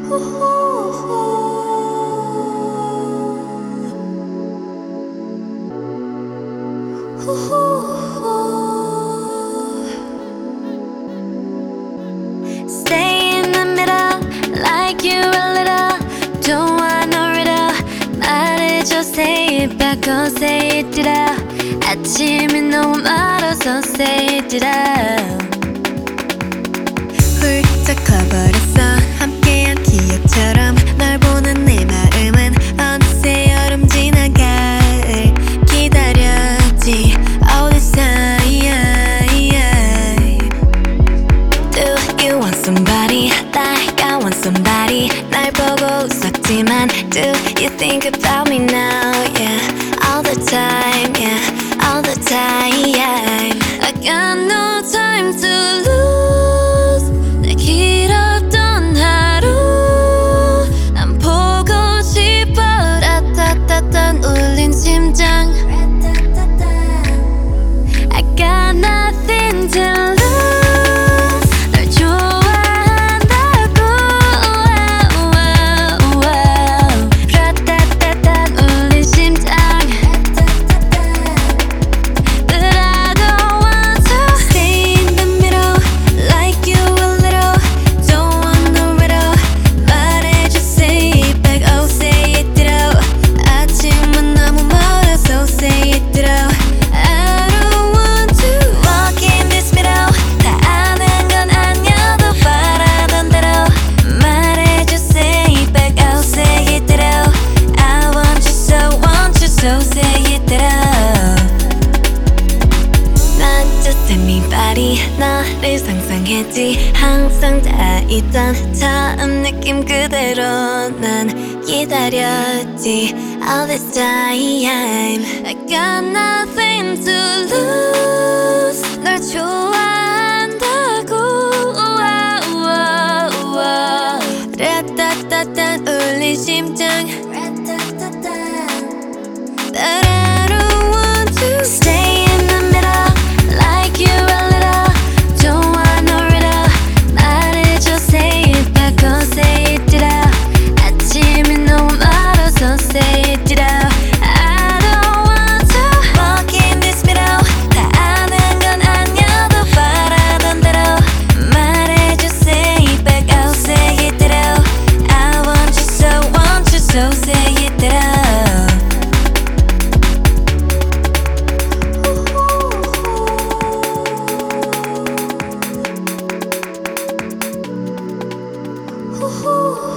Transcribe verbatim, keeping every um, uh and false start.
Stay in the middle, like you a little. Don't want no riddle. 말해줘, say it back, oh say it it out. 아침이 너무 멀어서 say it it out. 훌쩍 커버렸어 함께한 기억처럼 널 보는 내 마음은 어느새 여름 지나갈 기다렸지 all this time. Do you want somebody like I want somebody 날 보고 웃었지만 do you think about me now? Yeah, all the time, yeah, all the time. I got no time to lose. 내 길었던 하루 난 보고 싶어. 라따따따 울린 심장. I got nothing to lose. 널 좋아한다고. 라따따따 울린 심장. But I don't want to Stay in the middle, like you a little. Don't want no riddle. 말해줘, say it back, oh say it out. 아침은 너무 멀어서 say it out. I don't want to walk in this middle. 다 아는 건 아니어도 바라던 대로 말해줘, say it back, oh say it out. I want you so, want you so, say it out. Not just anybody 너를 상상했지 항상 다 있던 처음 느낌 그대로 난 기다렸지 all this time. I got nothing to lose. 널 좋아한다고. 라따따따 울린 심장. But I don't want to Stay in the middle, like you a little. Don't want no riddle. 말해줘, say it back, oh say it out. 아침이 너무 멀어서 say it out. I don't want to walk in this middle. 다 아는 건 아니어도 바라던 대로 말해줘, say it back, oh say it out. I want you so, want you so, say it out. Ooh.